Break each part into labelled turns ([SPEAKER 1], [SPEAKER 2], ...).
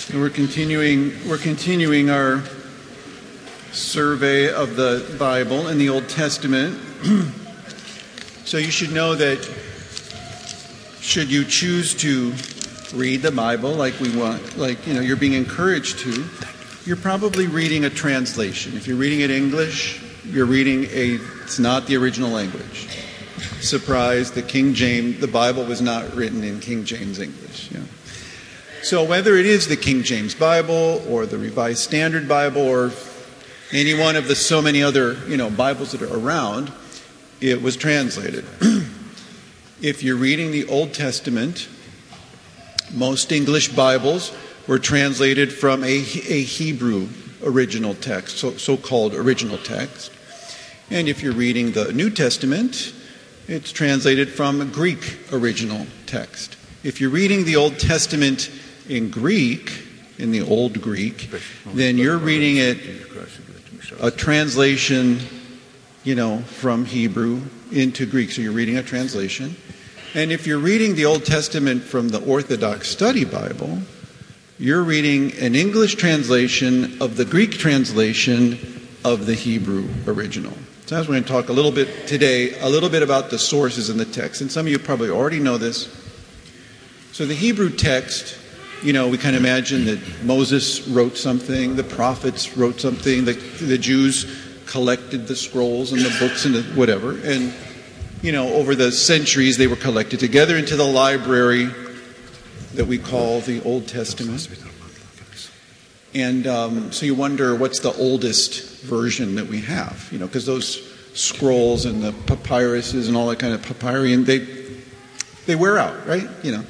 [SPEAKER 1] We're continuing our survey of the Bible in the Old Testament. So you should know that should you choose to read the Bible like we want, you're being encouraged to, you're probably reading a translation. If you're reading it English, you're reading it's not the original language. Surprise, the Bible was not written in King James English. Yeah. So whether it is the King James Bible or the Revised Standard Bible or any one of the so many other, Bibles that are around, it was translated. If you're reading the Old Testament, most English Bibles were translated from a Hebrew original text, so-called original text. And if you're reading the New Testament, it's translated from a Greek original text. If you're reading the Old Testament in Greek, in the Old Greek, then you're reading it, a translation, from Hebrew into Greek. So you're reading a translation. And if you're reading the Old Testament from the Orthodox Study Bible, you're reading an English translation of the Greek translation of the Hebrew original. So as we're going to talk a little bit about the sources in the text. And some of you probably already know this. So the Hebrew text, we kind of imagine that Moses wrote something, the prophets wrote something, the Jews collected the scrolls and the books and the whatever. And, over the centuries, they were collected together into the library that we call the Old Testament. And so you wonder, what's the oldest version that we have? Because those scrolls and the papyruses and all that kind of papyrian, they wear out, right?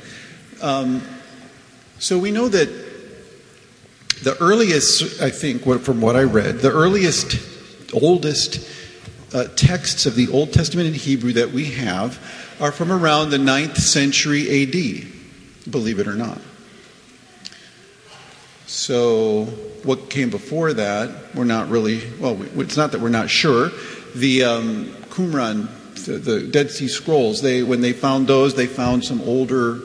[SPEAKER 1] So we know that the earliest, I think, from what I read, the oldest texts of the Old Testament in Hebrew that we have are from around the 9th century A.D., believe it or not. So what came before that, we're not really, it's not that we're not sure. The Qumran, the Dead Sea Scrolls, when they found those, they found some older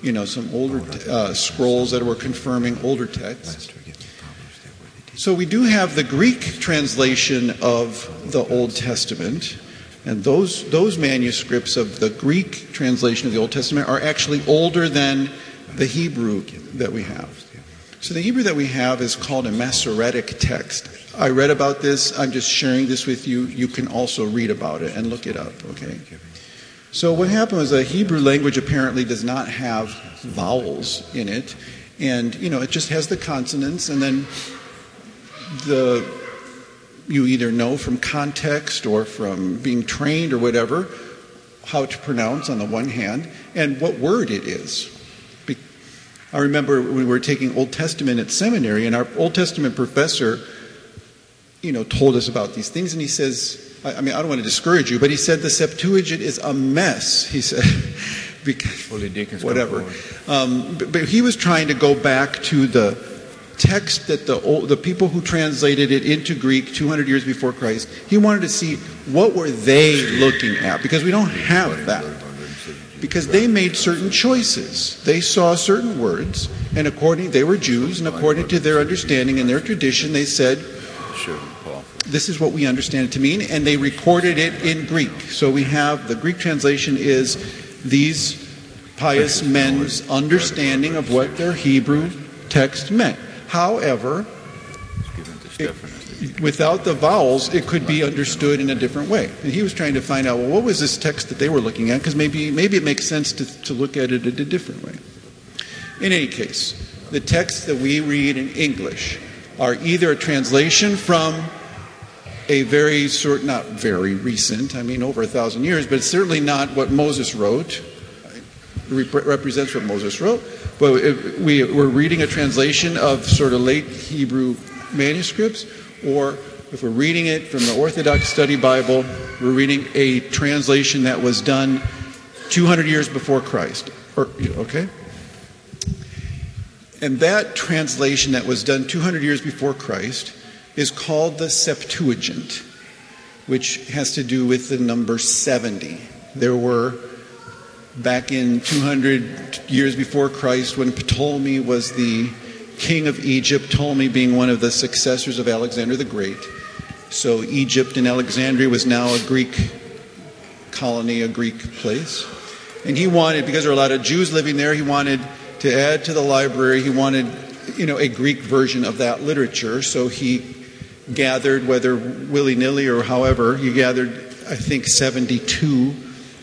[SPEAKER 1] scrolls that were confirming older texts. So we do have the Greek translation of the Old Testament, and those manuscripts of the Greek translation of the Old Testament are actually older than the Hebrew that we have. So the Hebrew that we have is called a Masoretic text. I read about this. I'm just sharing this with you. You can also read about it and look it up, okay? So what happened was the Hebrew language apparently does not have vowels in it. And, it just has the consonants. And then you either know from context or from being trained or whatever how to pronounce on the one hand and what word it is. I remember we were taking Old Testament at seminary, and our Old Testament professor, told us about these things, and he says, I don't want to discourage you, but he said the Septuagint is a mess, he said, because whatever. But he was trying to go back to the text that the people who translated it into Greek 200 years before Christ, he wanted to see what were they looking at, because we don't have that. Because they made certain choices. They saw certain words, and they were Jews, and according to their understanding and their tradition, they said, this is what we understand it to mean, and they recorded it in Greek. So we have, the Greek translation is these pious men's understanding of what their Hebrew text meant. However, without the vowels, it could be understood in a different way. And he was trying to find out, what was this text that they were looking at? Because maybe it makes sense to look at it in a different way. In any case, the texts that we read in English are either a translation from a not very recent, over 1,000 years, but it's certainly not what Moses wrote. It represents what Moses wrote. But we're reading a translation of sort of late Hebrew manuscripts, or if we're reading it from the Orthodox Study Bible, we're reading a translation that was done 200 years before Christ. Okay? And that translation that was done 200 years before Christ is called the Septuagint, which has to do with the number 70. There were, back in 200 years before Christ, when Ptolemy was the king of Egypt, Ptolemy being one of the successors of Alexander the Great. So Egypt and Alexandria was now a Greek colony, a Greek place. And he wanted, because there were a lot of Jews living there, he wanted to add to the library, he wanted, a Greek version of that literature. So he gathered, whether willy-nilly or however, he gathered, I think, 72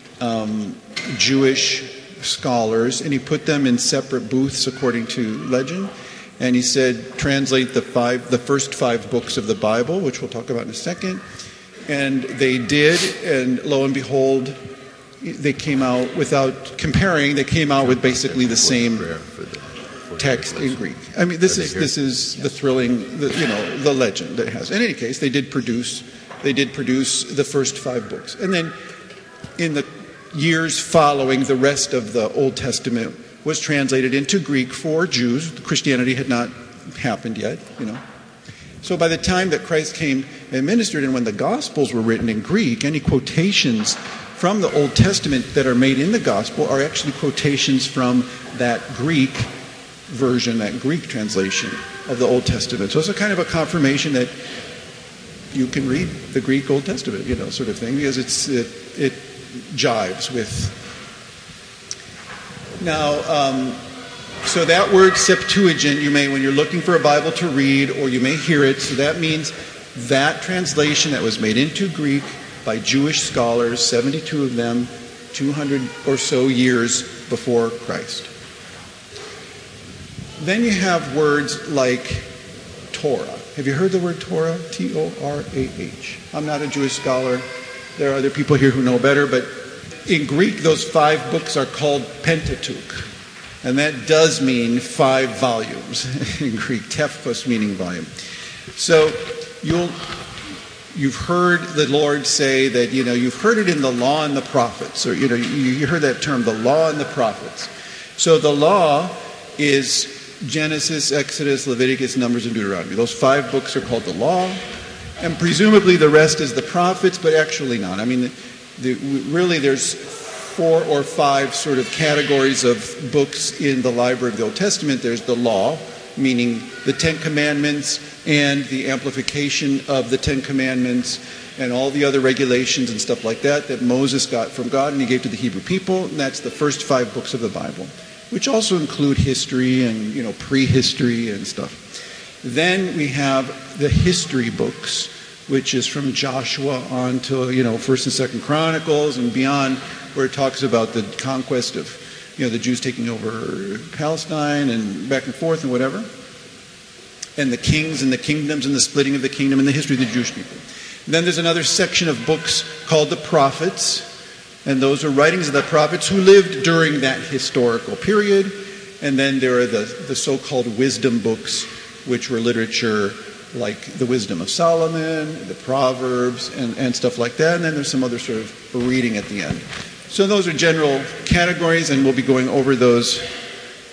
[SPEAKER 1] Jewish scholars, and he put them in separate booths according to legend. And he said, translate the first 5 books of the Bible, which we'll talk about in a second. And they did, and lo and behold, they came out, without comparing, they came out with basically the same text in Greek. I mean, this is the thrilling, the legend that it has. In any case, they did produce the first 5 books. And then in the years following, the rest of the Old Testament was translated into Greek for Jews. Christianity had not happened yet, So by the time that Christ came and ministered, and when the Gospels were written in Greek, any quotations from the Old Testament that are made in the Gospel are actually quotations from that Greek version, that Greek translation of the Old Testament. So it's a kind of a confirmation that you can read the Greek Old Testament, sort of thing, because it jives with. Now, so that word Septuagint, when you're looking for a Bible to read, or you may hear it, so that means that translation that was made into Greek by Jewish scholars, 72 of them, 200 or so years before Christ. Then you have words like Torah. Have you heard the word Torah? T-O-R-A-H. I'm not a Jewish scholar. There are other people here who know better, but in Greek, those 5 books are called Pentateuch. And that does mean 5 volumes in Greek. Tephos meaning volume. So you've heard the Lord say that, you've heard it in the law and the prophets. Or, you heard that term, the law and the prophets. So the law is Genesis, Exodus, Leviticus, Numbers, and Deuteronomy. Those 5 books are called the law. And presumably the rest is the prophets, but actually not. I mean, really there's 4 or 5 sort of categories of books in the library of the Old Testament. There's the law, meaning the 10 Commandments and the amplification of the 10 Commandments and all the other regulations and stuff like that Moses got from God and he gave to the Hebrew people. And that's the first 5 books of the Bible, which also include history and, prehistory and stuff. Then we have the history books, which is from Joshua on to, 1st and 2nd Chronicles and beyond, where it talks about the conquest of, the Jews taking over Palestine and back and forth and whatever, and the kings and the kingdoms and the splitting of the kingdom and the history of the Jewish people. And then there's another section of books called the prophets, and those are writings of the prophets who lived during that historical period. And then there are the so-called wisdom books, which were literature like the Wisdom of Solomon, the Proverbs, and stuff like that. And then there's some other sort of reading at the end. So those are general categories, and we'll be going over those